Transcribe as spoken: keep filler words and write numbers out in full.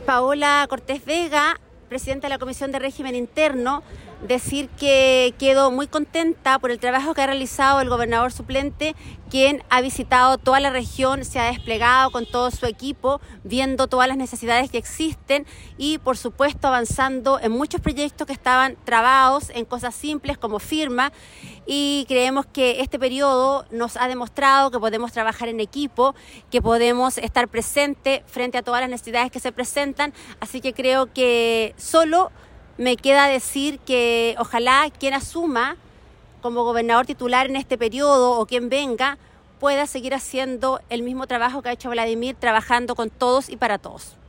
Paola Cortés Vega, presidenta de la Comisión de Régimen Interno, decir que quedo muy contenta por el trabajo que ha realizado el gobernador suplente, quien ha visitado toda la región, se ha desplegado con todo su equipo, viendo todas las necesidades que existen y, por supuesto, avanzando en muchos proyectos que estaban trabados en cosas simples como firma, y creemos que este periodo nos ha demostrado que podemos trabajar en equipo, que podemos estar presentes frente a todas las necesidades que se presentan, así que creo que solo me queda decir que ojalá quien asuma como gobernador titular en este periodo o quien venga pueda seguir haciendo el mismo trabajo que ha hecho Vladimir, trabajando con todos y para todos.